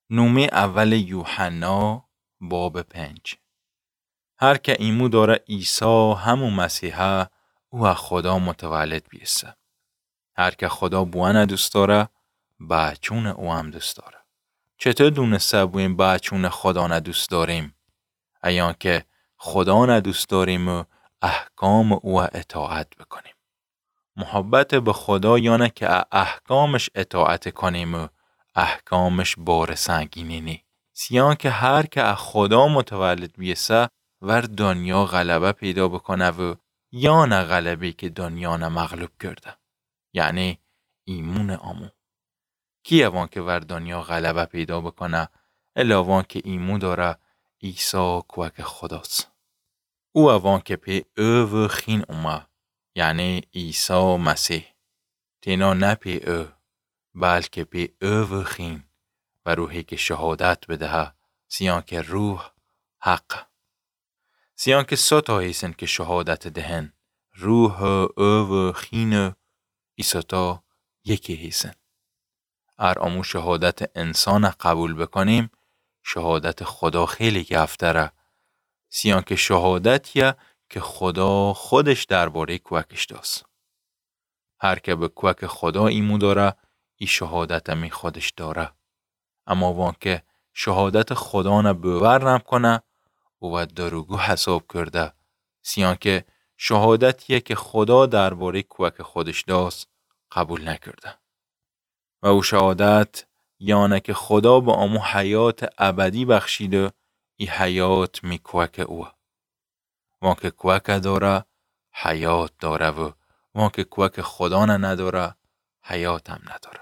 نومه اول یوحنا باب 5. هر که ایمو داره عیسی همون مسیحه او از خدا متولد بیسته. هر که خدا بوانه دوست داره بچون او هم دوست داره. چطور دونسته بویم بچون خدا ندوست داریم؟ ایان که خدا ندوست داریم و احکام او اطاعت بکنیم. محبت به خدا یعنی که احکامش اطاعت کنیم و احکامش بار سنگینی نی. سیان که هر که از خدا متولد بیسته ور دنیا غلبه پیدا بکنه و یا نه غلبی که دنیا نه مغلوب کرده. یعنی ایمون آمو. کی اوان که ور دنیا غلبه پیدا بکنه الاوان که ایمون داره عیسی کوک خداست. او اوان که پی او و خین اومه یعنی عیسی مسیح. تینا نه پی او بلکه پی او و خین و روحی که شهادت بده سیان که روح حق. سیان که ستا هیسن که شهادت دهن روح او و خین ایستا یکی هیسن. ار امو شهادت انسان قبول بکنیم شهادت خدا خیلی گفتره. سیان که شهادتیه که خدا خودش درباره کوکش داست. هر که به کوک خدا ایمو داره ای شهادت می خودش داره. اما وان که شهادت خدا نه باور نکنه او دروغگو حساب کرده. سیان که شهادتیه که خدا درباره کوک خودش داست قبول نکرده. و او شهادت یعنی که خدا به امو حیات ابدی بخشیده ای حیات می کوک او. وان که کوک داره حیات داره و وان که کوک خدا نداره حیات هم نداره.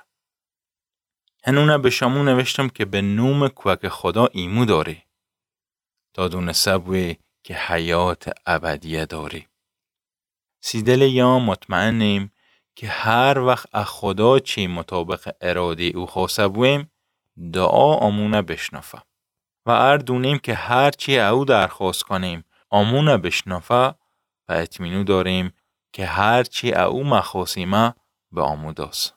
هنونه به شامو نوشتم که به نوم کوک خدا ایمو داری تا دونسته بوی که حیات ابدیه داری. سیدل یا مطمئنیم که هر وقت از خدا چی مطابق اراده او خواسته بویم دعا آمونه بشنفه. و اردونیم که هر چی او درخواست کنیم آمونه بشنفه و اطمینو داریم که هر چی او مخواستیمه به آموداست.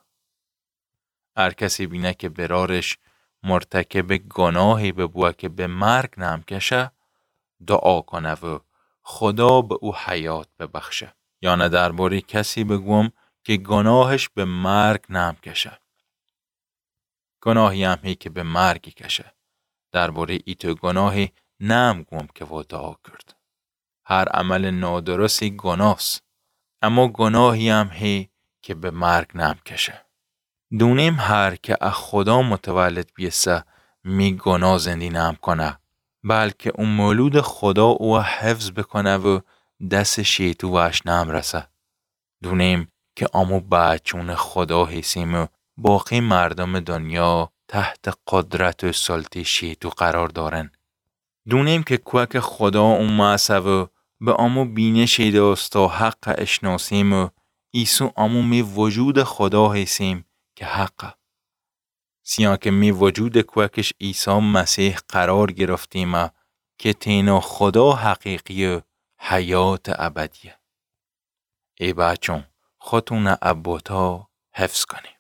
هر کسی بینه که برارش مرتکب گناهی ببوه که به مرگ نم کشه دعا کنه و خدا به او حیات ببخشه. یا نه درباره کسی بگوم که گناهش به مرگ نم کشه. گناهی هم هی که به مرگ کشه. درباره ایتو گناهی نم گوم که و دعا کرد. هر عمل نادرستی گناهست. اما گناهی هم هی که به مرگ نم کشه. دونیم هر که از خدا متولد بیسته می گناه زندی نم کنه. بلکه اون مولود خدا او حفظ بکنه و دست شیطو وش نم رسه. دونیم که امو بچون خدا هستیم و باقی مردم دنیا تحت قدرت و سلطه شیطو قرار دارن. دونیم که کوک خدا اون معصه و به امو بینشی داست تا حق اشناسیم و ایسو امو می وجود خدا هستیم که حق. سیان که می وجود کوکش عیسی مسیح قرار گرفتیم که تینا خدا حقیقی و حیات ابدیه. ای بچون خودتون ابوتا حفظ کنیم.